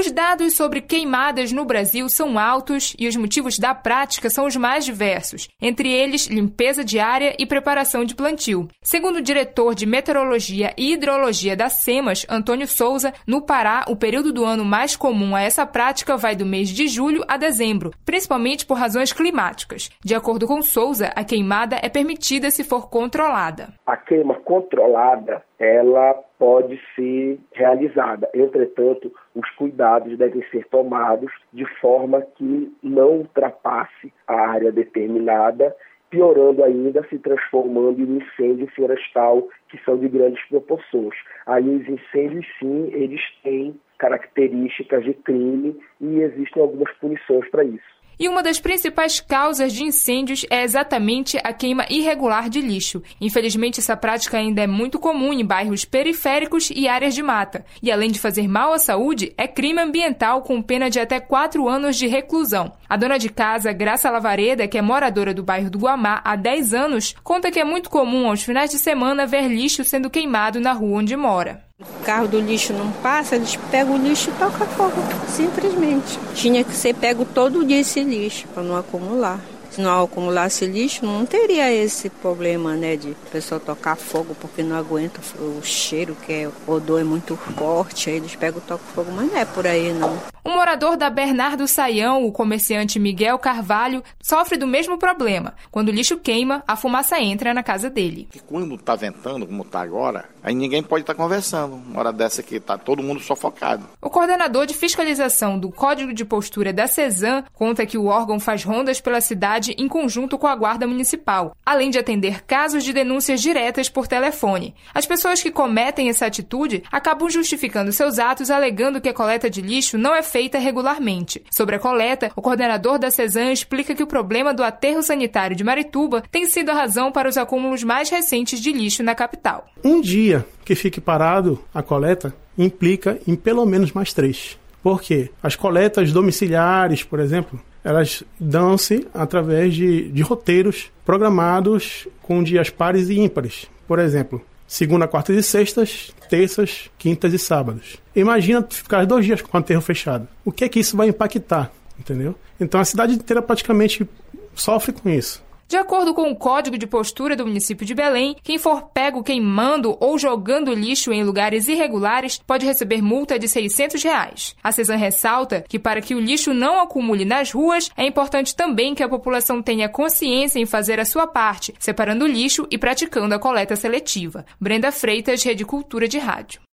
Os dados sobre queimadas no Brasil são altos e os motivos da prática são os mais diversos, entre eles limpeza de área e preparação de plantio. Segundo o diretor de Meteorologia e Hidrologia da SEMAS, Antônio Souza, no Pará, o período do ano mais comum a essa prática vai do mês de julho a dezembro, principalmente por razões climáticas. De acordo com Souza, a queimada é permitida se for controlada. A queima controlada, ela pode ser realizada. Entretanto, os cuidados devem ser tomados de forma que não ultrapasse a área determinada, piorando ainda, se transformando em um incêndio florestal que são de grandes proporções. Aí os incêndios, sim, eles têm características de crime e existem algumas punições para isso. E uma das principais causas de incêndios é exatamente a queima irregular de lixo. Infelizmente, essa prática ainda é muito comum em bairros periféricos e áreas de mata. E além de fazer mal à saúde, é crime ambiental com pena de até 4 anos de reclusão. A dona de casa, Graça Lavareda, que é moradora do bairro do Guamá há 10 anos, conta que é muito comum aos finais de semana ver lixo sendo queimado na rua onde mora. O carro do lixo não passa, eles pegam o lixo e tocam fogo, simplesmente. Tinha que ser pego todo dia esse lixo, para não acumular. Se não acumulasse lixo, não teria esse problema, né, de a pessoa tocar fogo porque não aguenta o cheiro, que o odor é muito forte, aí eles pegam e tocam fogo, mas não é por aí, não. Um morador da Bernardo Saião, o comerciante Miguel Carvalho, sofre do mesmo problema. Quando o lixo queima, a fumaça entra na casa dele. E quando está ventando, como está agora, aí ninguém pode estar conversando. Uma hora dessa que está todo mundo sufocado. O coordenador de fiscalização do Código de Postura da CESAM conta que o órgão faz rondas pela cidade em conjunto com a Guarda Municipal, além de atender casos de denúncias diretas por telefone. As pessoas que cometem essa atitude acabam justificando seus atos alegando que a coleta de lixo não é feita regularmente. Sobre a coleta, o coordenador da CESAM explica que o problema do aterro sanitário de Marituba tem sido a razão para os acúmulos mais recentes de lixo na capital. Um dia que fique parado a coleta implica em pelo menos mais 3. Por quê? As coletas domiciliares, por exemplo, elas dão-se através de roteiros programados com dias pares e ímpares. Por exemplo, segunda, quartas e sextas, terças, quintas e sábados. Imagina ficar 2 dias com o aterro fechado. O que é que isso vai impactar? Entendeu? Então a cidade inteira praticamente sofre com isso. De acordo com o Código de Postura do município de Belém, quem for pego queimando ou jogando lixo em lugares irregulares pode receber multa de R$600. A CESAM ressalta que para que o lixo não acumule nas ruas, é importante também que a população tenha consciência em fazer a sua parte, separando o lixo e praticando a coleta seletiva. Brenda Freitas, Rede Cultura de Rádio.